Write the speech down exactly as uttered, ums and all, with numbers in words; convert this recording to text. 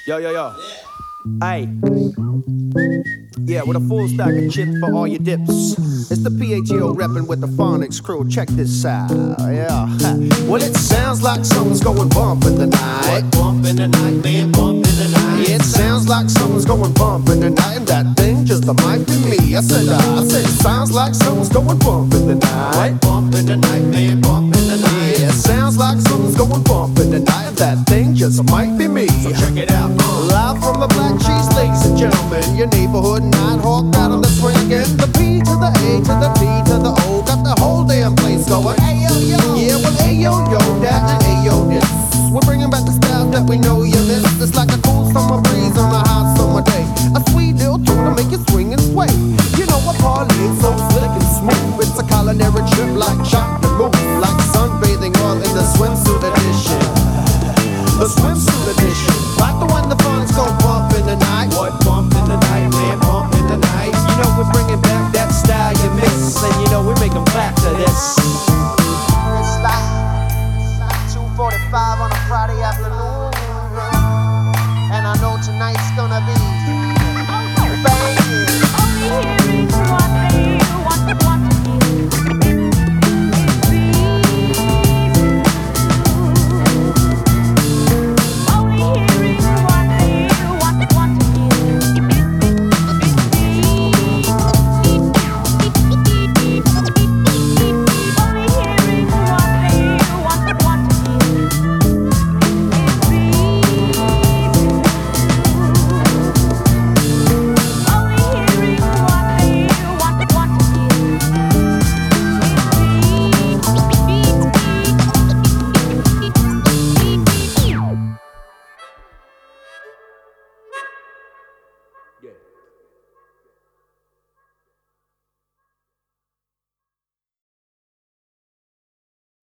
Yo, yo, yo. Hey. Yeah, with a full stack of chips for all your dips. It's the P A T O reppin' with the Phonics crew. Check this out. Yeah. Well, it sounds like someone's going bump in the night. Bump in the night, man, bump in the night. Yeah, it sounds like someone's going bump in the night. And that thing just might be me. I said, uh, I said, it sounds like someone's going bump in the night. Bump in the night, man, bump in the night. Yeah, it sounds like someone's going bump in the night. And that thing just might be me. So check it out. Live from the Black Cheese, ladies and gentlemen, your neighborhood Nighthawk out on the swing again. The P to the A to the P to the O, got the whole damn place going. Ayo yo, yeah, well ayo yo, that and ayo this. We're bringing back the style that we know you miss. It's like a cool summer breeze on a hot summer day. A sweet little tune to make you swing and sway. You know what party so slick and smooth. It's a culinary trip like chocolate move, like sunbathing all in the swimsuit edition. The swimsuit edition, like the one the Phonics go bump in the night. What bump in the night, man, bump in the night. You know we're bringing back that style you miss, and you know we make them clap to this. It's like two forty-five on a Friday afternoon, and I know tonight's gonna be banging. Only hearing what they want, want to hear. It's breeze. Only hearing what they want, want to hear. It's breeze. Only hearing what they want, want to hear. It's breeze. Only hearing what they want, want to hear. Yeah.